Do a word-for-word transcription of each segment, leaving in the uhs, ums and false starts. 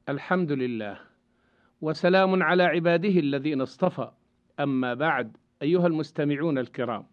الحمد لله، وسلام على عباده الذين اصطفى. أما بعد، أيها المستمعون الكرام،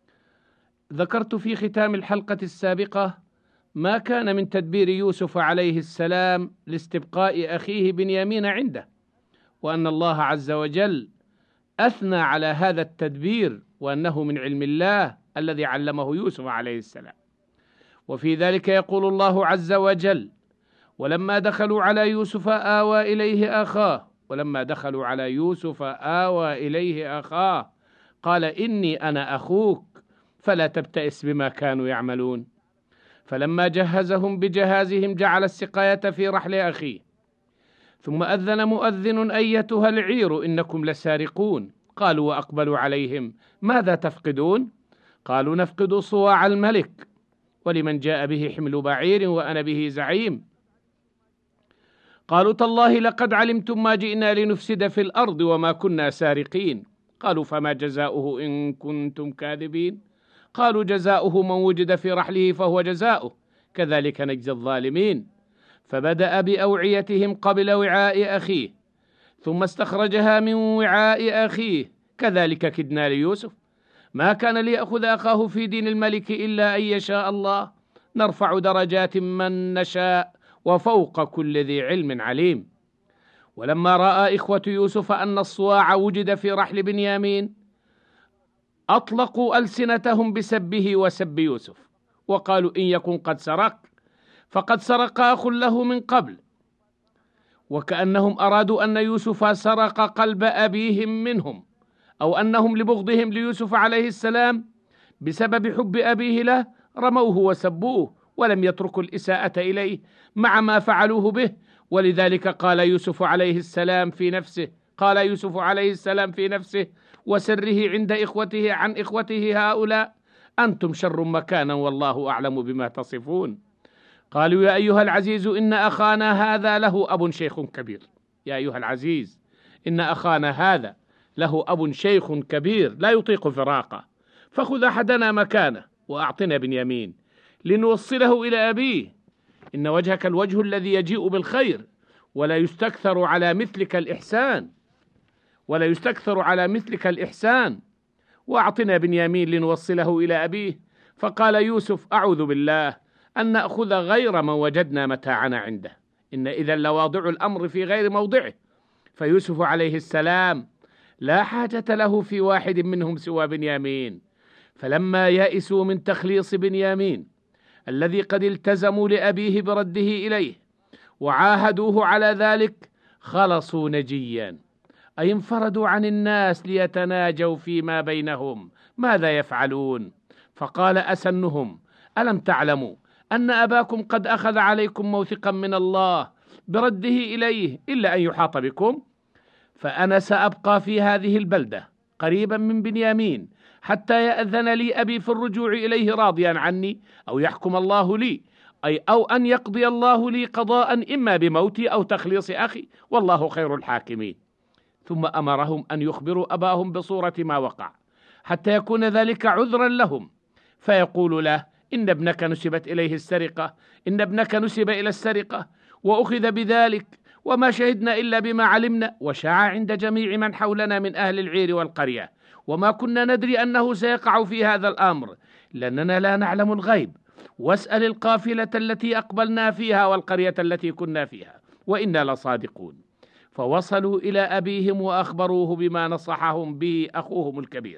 ذكرت في ختام الحلقة السابقة ما كان من تدبير يوسف عليه السلام لاستبقاء أخيه بنيامين عنده، وأن الله عز وجل أثنى على هذا التدبير، وأنه من علم الله الذي علمه يوسف عليه السلام. وفي ذلك يقول الله عز وجل: ولما دخلوا على يوسف آوى إليه أخاه ولما دخلوا على يوسف آوى إليه أخاه قال إني أنا أخوك فلا تبتئس بما كانوا يعملون. فلما جهزهم بجهازهم جعل السقاية في رحل أخيه، ثم أذن مؤذن أيتها العير إنكم لسارقون. قالوا وأقبلوا عليهم: ماذا تفقدون؟ قالوا نفقد صواع الملك ولمن جاء به حمل بعير وأنا به زعيم. قالوا تالله لقد علمتم ما جئنا لنفسد في الأرض وما كنا سارقين. قالوا فما جزاؤه إن كنتم كاذبين؟ قالوا جزاؤه من وجد في رحله فهو جزاؤه كذلك نجزي الظالمين. فبدأ بأوعيتهم قبل وعاء أخيه، ثم استخرجها من وعاء أخيه، كذلك كدنا ليوسف. ما كان ليأخذ أخاه في دين الملك إلا أن يشاء الله، نرفع درجات من نشاء وفوق كل ذي علم عليم. ولما رأى إخوة يوسف أن الصواع وجد في رحل بنيامين أطلقوا ألسنتهم بسبه وسب يوسف، وقالوا إن يكن قد سرق فقد سرق أخ له من قبل، وكأنهم أرادوا أن يوسف سرق قلب أبيهم منهم، أو أنهم لبغضهم ليوسف عليه السلام بسبب حب أبيه له رموه وسبوه ولم يتركوا الإساءة إليه مع ما فعلوه به. ولذلك قال يوسف عليه السلام في نفسه قال يوسف عليه السلام في نفسه وسره عند إخوته عن إخوته هؤلاء: أنتم شر مكانا والله أعلم بما تصفون. قالوا يا أيها العزيز إن أخانا هذا له أب شيخ كبير. يا أيها العزيز إن أخانا هذا له أب شيخ كبير لا يطيق فراقه، فخذ أحدنا مكانه وأعطنا بنيامين لنوصله إلى أبيه، إن وجهك الوجه الذي يجيء بالخير، ولا يستكثر على مثلك الإحسان ولا يستكثر على مثلك الإحسان وأعطنا بنيامين لنوصله إلى أبيه. فقال يوسف: أعوذ بالله أن نأخذ غير من وجدنا متاعنا عنده، إن إذا لواضع الأمر في غير موضعه. فيوسف عليه السلام لا حاجة له في واحد منهم سوى بنيامين. فلما يئسوا من تخليص بنيامين الذي قد التزموا لأبيه برده إليه وعاهدوه على ذلك خلصوا نجيا، أي انفردوا عن الناس ليتناجوا فيما بينهم ماذا يفعلون. فقال أسنهم: ألم تعلموا أن أباكم قد أخذ عليكم موثقا من الله برده إليه إلا أن يحاط بكم؟ فأنا سأبقى في هذه البلدة قريبا من بنيامين حتى يأذن لي أبي في الرجوع إليه راضيا عني، أو يحكم الله لي، أي أو أن يقضي الله لي قضاء إما بموتي أو تخليص أخي، والله خير الحاكمين. ثم أمرهم أن يخبروا أباهم بصورة ما وقع حتى يكون ذلك عذرا لهم، فيقول له: إن ابنك نسبت إليه السرقة إن ابنك نسب إلى السرقة وأخذ بذلك، وما شهدنا إلا بما علمنا، وشاع عند جميع من حولنا من أهل العير والقرية، وما كنا ندري أنه سيقع في هذا الأمر لأننا لا نعلم الغيب. واسأل القافلة التي أقبلنا فيها والقرية التي كنا فيها وإنا لصادقون. فوصلوا إلى أبيهم وأخبروه بما نصحهم به أخوهم الكبير،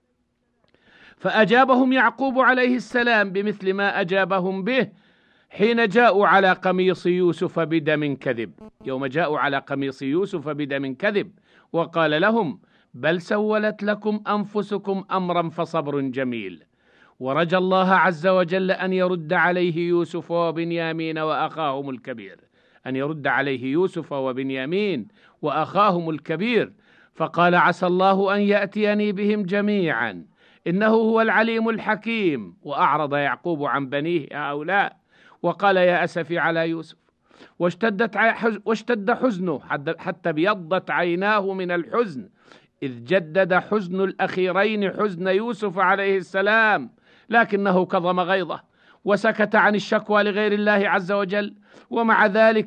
فأجابهم يعقوب عليه السلام بمثل ما أجابهم به حين جاءوا على قميص يوسف بدم كذب يوم جاءوا على قميص يوسف بدم كذب وقال لهم: بل سولت لكم أنفسكم أمرا فصبر جميل. ورجى الله عز وجل أن يرد عليه يوسف وبنيامين وأخاهم الكبير أن يرد عليه يوسف وبنيامين وأخاهم الكبير فقال: عسى الله أن يأتيني بهم جميعا إنه هو العليم الحكيم. وأعرض يعقوب عن بنيه هؤلاء وقال: يا أسفي على يوسف واشتدت واشتد حزنه حتى ابيضت عيناه من الحزن، إذ جدد حزن الأخيرين حزن يوسف عليه السلام، لكنه كظم غيظه وسكت عن الشكوى لغير الله عز وجل. ومع ذلك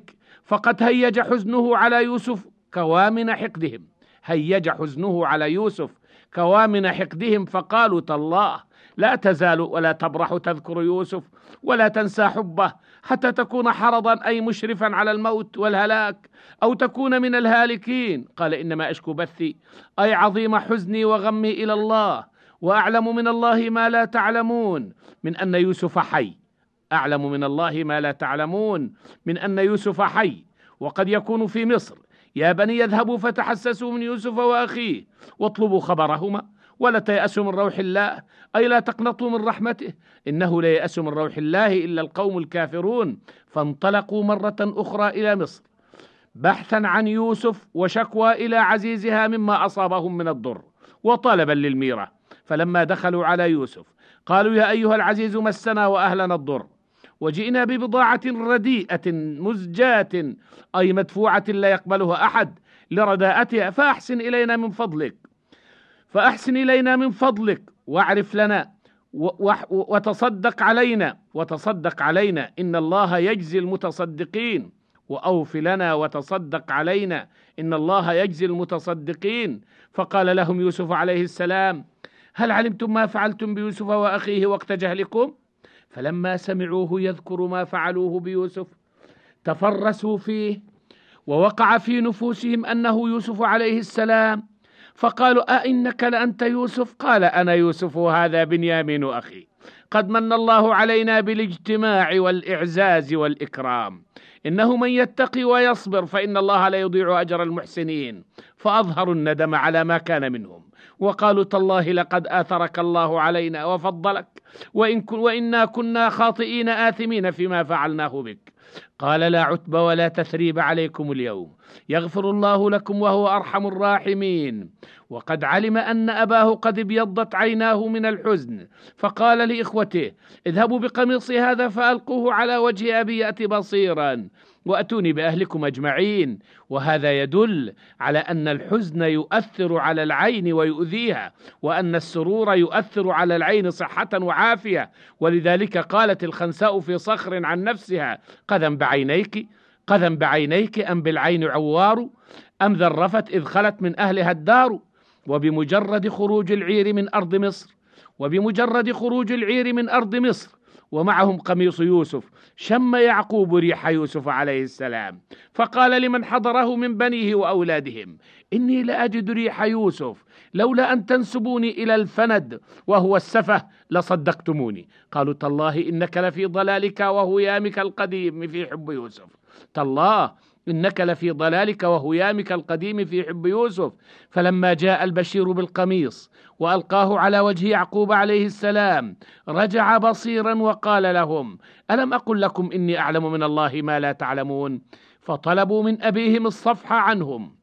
فقد هيج حزنه على يوسف كوامن حقدهم هيج حزنه على يوسف كوامن حقدهم فقالوا تالله لا تزال ولا تبرح تذكر يوسف ولا تنسى حبه حتى تكون حرضا أي مشرفا على الموت والهلاك أو تكون من الهالكين. قال إنما أشكو بثي أي عظيم حزني وغمي إلى الله، وأعلم من الله ما لا تعلمون من أن يوسف حي أعلم من الله ما لا تعلمون من أن يوسف حي وقد يكون في مصر. يا بني اذهبوا فتحسسوا من يوسف وأخيه واطلبوا خبرهما ولا تيأسوا من روح الله أي لا تقنطوا من رحمته إنه لا ييأس من روح الله إلا القوم الكافرون. فانطلقوا مرة أخرى إلى مصر بحثا عن يوسف وشكوى إلى عزيزها مما أصابهم من الضر وطلبا للميرة. فلما دخلوا على يوسف قالوا يا أيها العزيز مسنا وأهلنا الضر وجئنا ببضاعة رديئة مزجاة أي مدفوعة لا يقبلها أحد لرداءتها فأحسن إلينا من فضلك فأحسن إلينا من فضلك واعرف لنا وتصدق علينا وتصدق علينا إن الله يجزي المتصدقين وأوف لنا وتصدق علينا إن الله يجزي المتصدقين. فقال لهم يوسف عليه السلام هل علمتم ما فعلتم بيوسف وأخيه وقت جهلكم؟ فلما سمعوه يذكر ما فعلوه بيوسف تفرسوا فيه ووقع في نفوسهم أنه يوسف عليه السلام فقالوا أئنك لأنت يوسف؟ قال أنا يوسف وهذا بنيامين أخي قد من الله علينا بالاجتماع والإعزاز والإكرام إنه من يتقي ويصبر فإن الله لا يضيع أجر المحسنين. فأظهروا الندم على ما كان منهم وقالوا تالله لقد آثرك الله علينا وفضلك وإن كن وإنا كنا خاطئين آثمين فيما فعلناه بك. قال لا عتب ولا تثريب عليكم اليوم يغفر الله لكم وهو أرحم الراحمين. وقد علم أن أباه قد ابيضت عيناه من الحزن فقال لإخوته اذهبوا بقميصي هذا فألقوه على وجه أبي يأتي بصيرا وأتوني بأهلكم أجمعين. وهذا يدل على أن الحزن يؤثر على العين ويؤذيها وأن السرور يؤثر على العين صحة وعافية. ولذلك قالت الخنساء في صخر عن نفسها قذا بعينيك قذا بعينيك أم بالعين عوار أم ذرفت إذ خلت من أهلها الدار. وبمجرد خروج العير من أرض مصر وبمجرد خروج العير من أرض مصر ومعهم قميص يوسف شم يعقوب ريح يوسف عليه السلام فقال لمن حضره من بنيه وأولادهم إني لأجد ريح يوسف لولا أن تنسبوني إلى الفند وهو السفه لصدقتموني. قالوا تالله إنك لفي ضلالك وهيامك القديم في حب يوسف تالله إنك لفي ضلالك وهيامك القديم في حب يوسف. فلما جاء البشير بالقميص وألقاه على وجه يعقوب عليه السلام رجع بصيرا وقال لهم ألم أقل لكم إني أعلم من الله ما لا تعلمون؟ فطلبوا من أبيهم الصفح عنهم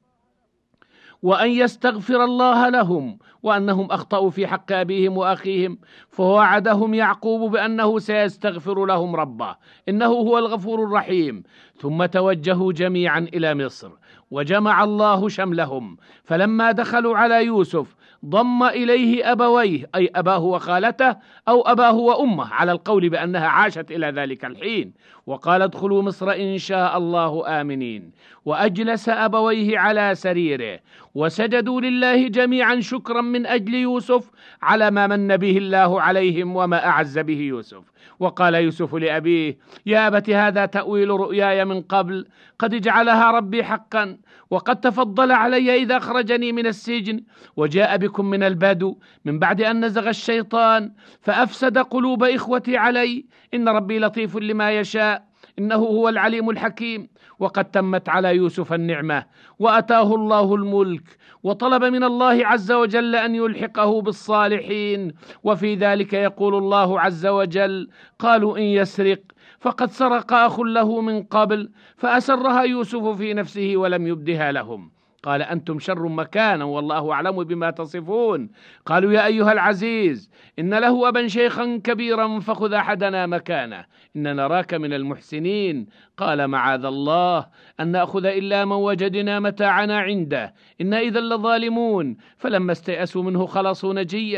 وأن يستغفر الله لهم وأنهم أخطأوا في حق أبيهم وأخيهم فوعدهم يعقوب بأنه سيستغفر لهم ربه إنه هو الغفور الرحيم. ثم توجهوا جميعا إلى مصر وجمع الله شملهم. فلما دخلوا على يوسف ضم إليه أبويه أي أباه وخالته أو أباه وأمه على القول بأنها عاشت إلى ذلك الحين وقال ادخلوا مصر إن شاء الله آمنين. وأجلس أبويه على سريره وسجدوا لله جميعا شكرا من أجل يوسف على ما من به الله عليهم وما أعز به يوسف. وقال يوسف لأبيه يا أبت هذا تأويل رؤياي من قبل قد جعلها ربي حقا وقد تفضل علي إذا أخرجني من السجن وجاء بكم من البدو من بعد أن نزغ الشيطان فأفسد قلوب إخوتي علي إن ربي لطيف لما يشاء إنه هو العليم الحكيم. وقد تمت على يوسف النعمة وأتاه الله الملك وطلب من الله عز وجل أن يلحقه بالصالحين. وفي ذلك يقول الله عز وجل قالوا إن يسرق فقد سرق أخ له من قبل فأسرها يوسف في نفسه ولم يبدها لهم قال أنتم شر مكانا والله أعلم بما تصفون. قالوا يا أيها العزيز إن له أبا شيخا كبيرا فخذ أحدنا مكانه إن نراك من المحسنين. قال معاذ الله أن نأخذ إلا من وجدنا متاعنا عنده إن إذا لظالمون. فلما استيأسوا منه خلصوا نجيا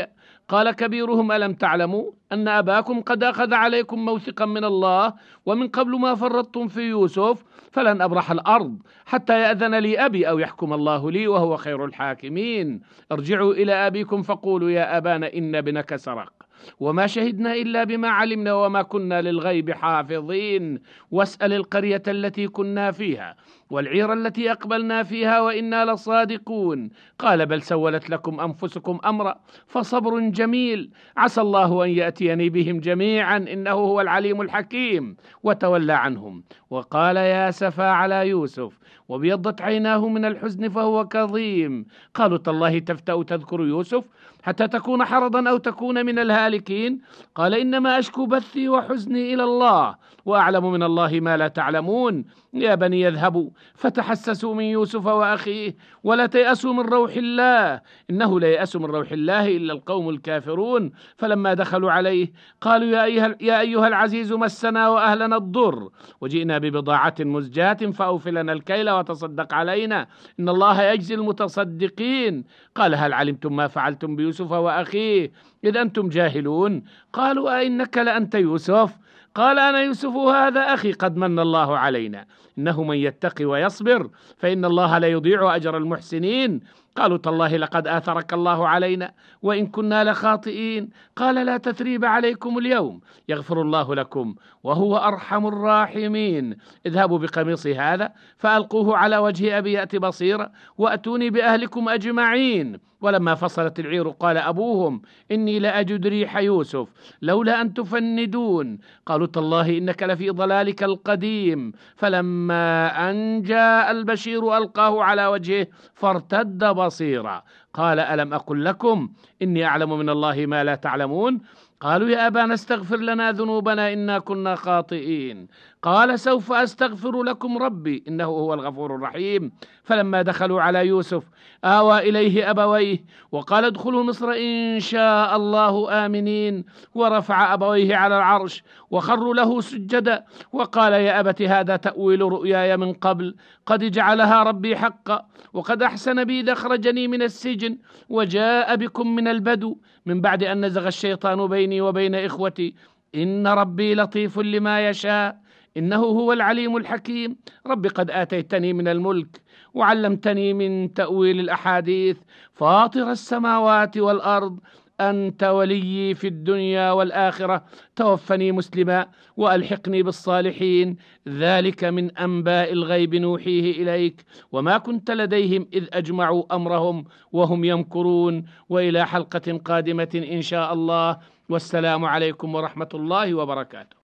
قال كبيرهم: ألم تعلموا أن أباكم قد أخذ عليكم موثقا من الله ومن قبل ما فرطتم في يوسف، فلن أبرح الأرض حتى يأذن لي أبي أو يحكم الله لي وهو خير الحاكمين. ارجعوا إلى أبيكم فقولوا: يا أبانا إن ابنك سرق وما شهدنا إلا بما علمنا وما كنا للغيب حافظين، واسأل القرية التي كنا فيها والعير التي أقبلنا فيها وإنا لصادقون. قال: بل سولت لكم أنفسكم أمرا فصبر جميل، عسى الله أن يأتيني بهم جميعا إنه هو العليم الحكيم. وتولى عنهم وقال: يا سفا على يوسف وابيضت عيناه من الحزن فهو كظيم. قالوا: تالله تفتأ تذكر يوسف حتى تكون حرضا أو تكون من الهالكين. قال: إنما أشكو بثي وحزني إلى الله وأعلم من الله ما لا تعلمون. يا بني يذهبوا فتحسسوا من يوسف وأخيه ولا تيأسوا من روح الله إنه لا يأس من روح الله إلا القوم الكافرون. فلما دخلوا عليه قالوا: يا أيها, يا أيها العزيز مسنا وأهلنا الضر وجئنا ببضاعة مزجاة فأوف لنا الكيل وتصدق علينا إن الله يجزي المتصدقين. قال: هل علمتم ما فعلتم بيوسف وأخيه إذ أنتم جاهلون؟ قالوا: أئنك لأنت يوسف؟ قال: أنا يوسف هذا أخي قد من الله علينا إنه من يتقي ويصبر فإن الله لا يضيع أجر المحسنين. قالوا: تالله لقد آثرك الله علينا وإن كنا لخاطئين. قال: لا تثريب عليكم اليوم يغفر الله لكم وهو أرحم الراحمين. اذهبوا بقميصي هذا فألقوه على وجه أبي يأت بصيرا وأتوني بأهلكم أجمعين. ولما فصلت العير قال أبوهم: إني لأجد ريح يوسف لولا أن تفندون. قالوا: تالله إنك لفي ضلالك القديم. فلما أن جاء البشير ألقاه على وجهه فارتد بصيرا. قال: ألم أقل لكم إني أعلم من الله ما لا تعلمون؟ قالوا: يا أبانا استغفر لنا ذنوبنا إنا كنا خاطئين. قال: سوف أستغفر لكم ربي إنه هو الغفور الرحيم. فلما دخلوا على يوسف آوى إليه أبويه وقال: ادخلوا مصر إن شاء الله آمنين. ورفع أبويه على العرش وخروا له سجدا وقال: يا أبت هذا تأويل رؤياي من قبل قد جعلها ربي حقا وقد أحسن بي إذ أخرجني من السجن وجاء بكم من البدو من بعد أن نزغ الشيطان بيني وبين إخوتي إن ربي لطيف لما يشاء إنه هو العليم الحكيم. رب قد آتيتني من الملك وعلمتني من تأويل الأحاديث فاطر السماوات والأرض أنت وليي في الدنيا والآخرة توفني مسلما وألحقني بالصالحين. ذلك من أنباء الغيب نوحيه إليك وما كنت لديهم إذ أجمعوا أمرهم وهم يمكرون. وإلى حلقة قادمة إن شاء الله، والسلام عليكم ورحمة الله وبركاته.